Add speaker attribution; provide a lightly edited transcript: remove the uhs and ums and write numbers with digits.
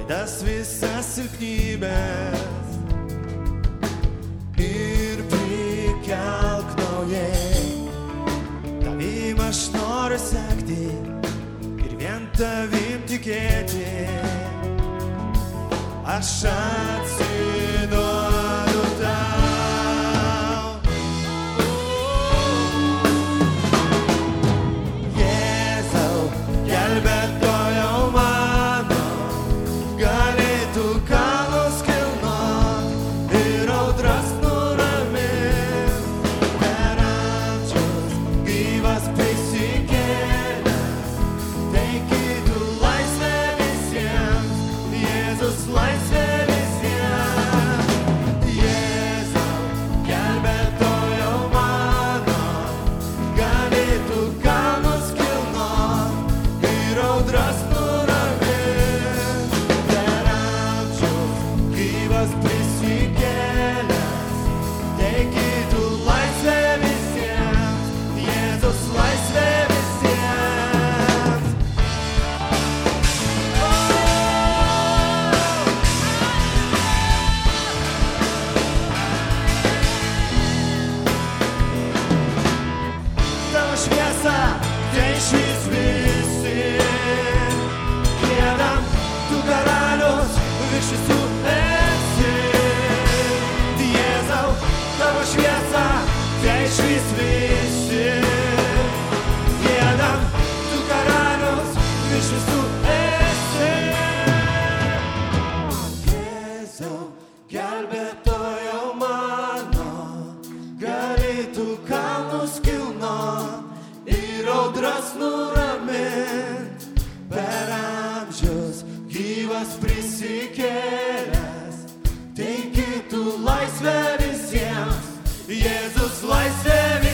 Speaker 1: klaidas, visas silpnybės ir prikelk naujai. Tavim aš noriu sekti ir vien tavim tikėti. Aš atsiduodu tau. Jėzau, gelbėtojau mano, galėtų kalnus kilnot ir audras nuramint. Per amžius gyvas prisikėlęs, teikitų laisvę visiems. Jėzus laisvė visiems. Jėzau, gelbėtojau mano, galėtų kalnus kilnot ir audras nuramint. Per amžius gyvas prisikėlęs, teikitų laisvę visiems. Jėzus laisvė visiems. Tavo šviesa, tai išvis visi. Giedam, tu karalius, virš visų esi. Jėzau, tavo šviesa, tai išvis visi. Giedam, tu karalius, virš visų esi. Jėzau, gelbėtojau mano, galėtų kalnus kilnot ir audras nuramint. Per amžius gyvas prisikėlęs, teikitų laisvę visiems. Jėzus laisvė